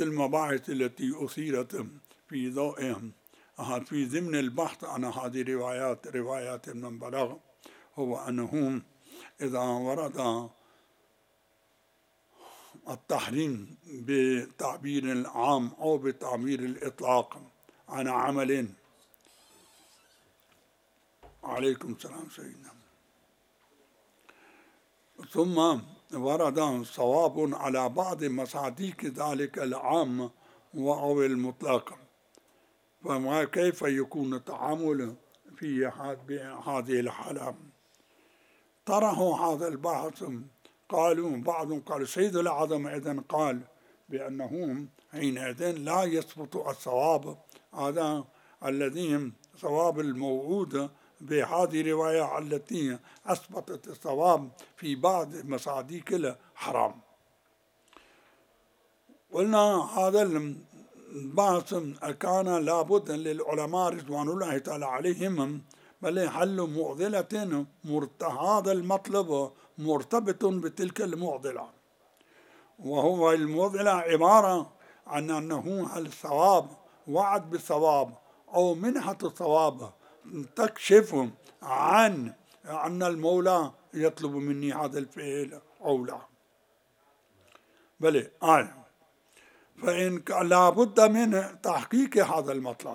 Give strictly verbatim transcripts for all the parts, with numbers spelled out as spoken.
المباحث التي أثيرت في ضوئهم في ضمن البحث عن هذه الروايات روايات من بلغ هو أنه إذا ورد التحريم بتعبير العام أو بتعبير الإطلاق عن عمل. عليكم السلام سيدنا. ثم ورد صواب على بعض مصادق ذلك العام أو المطلق، فما كيف يكون التعامل في هذه الحالة؟ طرحوا هذا البحث. قالوا بعضهم قال سيد الأعظم إذن قال بأنهم حينئذ لا يثبت الصواب هذا الذي صواب الموعود بهذه الرواية التي أثبتت الصواب في بعض مصادق الحرام. قلنا هذا البحث كان لابد للعلماء رضوان الله تعالى عليهم بل حل معضلة هذا المطلب مرتبط بتلك المعضلة، وهو المعضلة عبارة عن أنه هل الثواب وعد بالثواب أو منحة الثواب تكشف عن أن المولى يطلب مني هذا الفعل أو لا. بل آه. فإن لا بد من تحقيق هذا المطلب،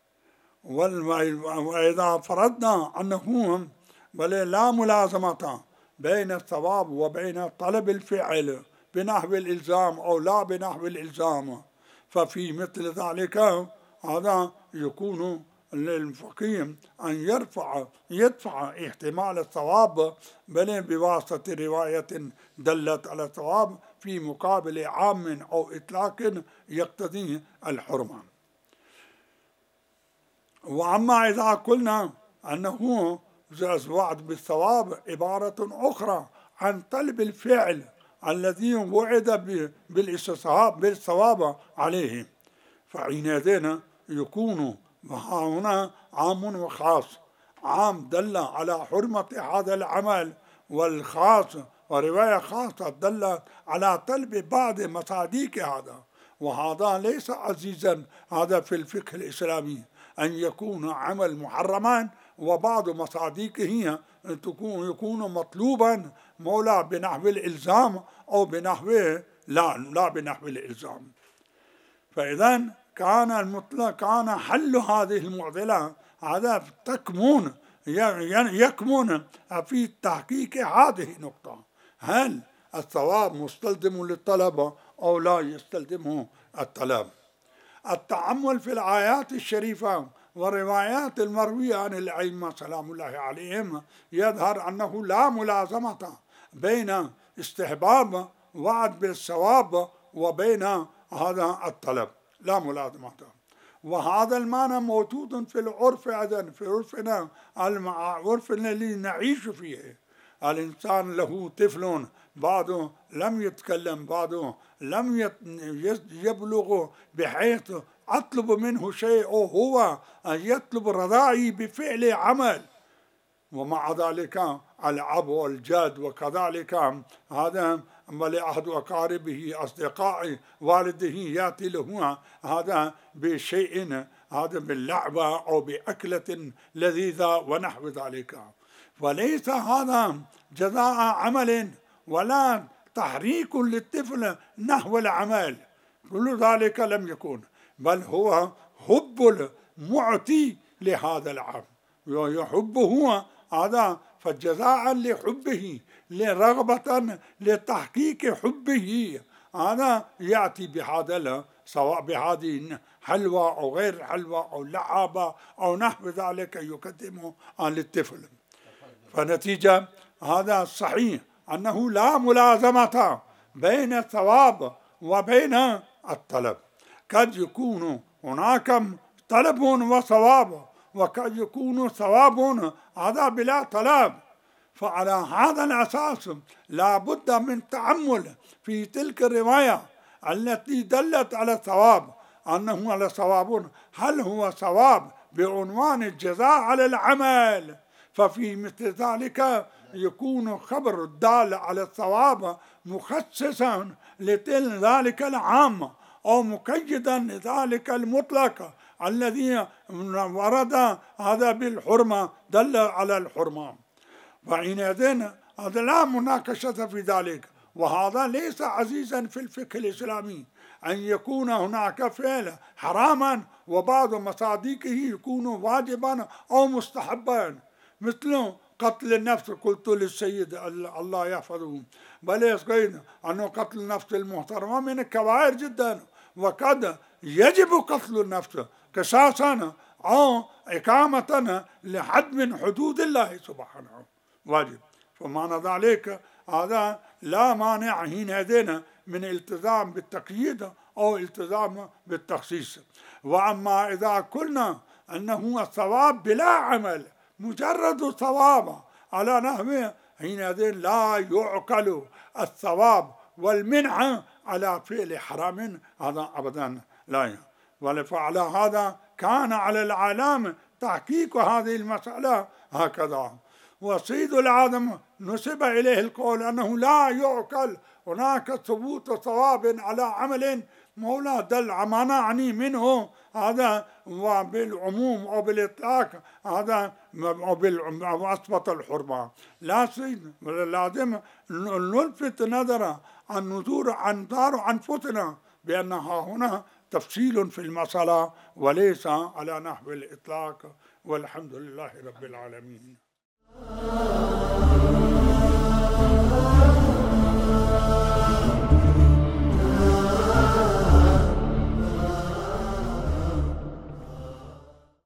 وإذا فرضنا أنه بل لا ملازمة بين الثواب وبين طلب الفعل بنحو الإلزام أو لا بنحو الإلزام، ففي مثل ذلك هذا يكون للفقيه أن يرفع يدفع احتمال الثواب بل بواسطة رواية دلت على الثواب في مقابل عام أو إطلاق يقتضي الحرمة. وأما إذا قلنا أنه وعد بالثواب عبارة أخرى عن طلب الفعل الذي وعد بالثواب عليه، فحينئذ يكون هنا عام وخاص. عام دل على حرمة هذا العمل، والخاص ورواية خاصة دل على طلب بعض مصادق هذا، وهذا ليس عزيزا هذا في الفقه الإسلامي أن يكون عمل محرما وبعض مصادقه تكون يكون مطلوبا مولى بنحو الإلزام أو بنحو لا لا بنحو الإلزام. فإذا كان المطلق كان حل هذه المعضلة هذا تكمن يكمن في تحقيق هذه النقطة، هل الثواب مستلزم للطلب أو لا يستلزمه الطلب. التأمل في الآيات الشريفة والروايات المروية عن الأئمة سلام الله عليهم يظهر أنه لا ملازمة بين استحباب وعد بالثواب وبين هذا الطلب، لا ملازمة. وهذا المعنى موجود في العرف أيضا، في عرفنا العرف الذي نعيش فيه. الإنسان له طفل بعضه لم يتكلم بعضه لم يبلغ بحيث أطلب منه شيء وهو يطلب رضاعي بفعل عمل، ومع ذلك الأب والجد وكذلك هذا لأحد أقاربه أصدقاء والده يأتي له هذا بشيء هذا باللعبة أو بأكلة لذيذة ونحو ذلك، وليس هذا جزاء عمل ولا تحريك للطفل نحو العمل، كل ذلك لم يكن، بل هو حب المعطي لهذا العمل ويحبه هذا، فجزاء لحبه لرغبة لتحقيق حبه هذا يأتي بهذا سواء بهذه حلوى أو غير حلوى أو لعابة أو نحو ذلك يقدمه للطفل. فنتيجة هذا صحيح أنه لا ملازمة بين الثواب وبين الطلب، قد يكون هناك طلب وثواب وقد يكون ثواب هذا بلا طلب. فعلى هذا الأساس لا بد من تأمل في تلك الرواية التي دلت على الثواب أنه على ثواب، هل هو ثواب بعنوان الجزاء على العمل، ففي مثل ذلك يكون خبر الدال على الثواب مخصصا لذلك العام أو مقيدا لذلك المطلق الذي ورد هذا بالحرمة دل على الحرمة. فحينئذ هذا لا مناقشة في ذلك، وهذا ليس عزيزا في الفقه الإسلامي أن يكون هناك فعل حراما وبعض مصادقه يكون واجبا أو مستحبا، مثل قتل النفس. قلت للسيد الله يحفظه بل يسقين أنه قتل النفس المحترمة من الكبائر جدا، وقد يجب قتل النفس قصاصا أو إقامة لحد من حدود الله سبحانه واجب. فمعنى ذلك هذا لا مانع حينئذ من التزام بالتقييد أو التزام بالتخصيص. وأما إذا قلنا أنه الثواب بلا عمل مجرد ثواب على نحو، حينئذ لا يعقل الثواب والمنع على فعل حرام، هذا أبدا لا. ولفعل هذا كان على العالم تحقيق هذه المسألة هكذا. وسيد العالم نسب إليه القول أنه لا يعقل هناك ثبوت ثواب على عمل مولا دل ما نعني منه هذا وبالعموم أو بالإطلاق هذا وأثبت الحرمة. لا سيد لازم نلفت نظر عن نذور عن دار أنفسنا بأنها هنا تفصيل في المسألة وليس على نحو الإطلاق. والحمد لله رب العالمين.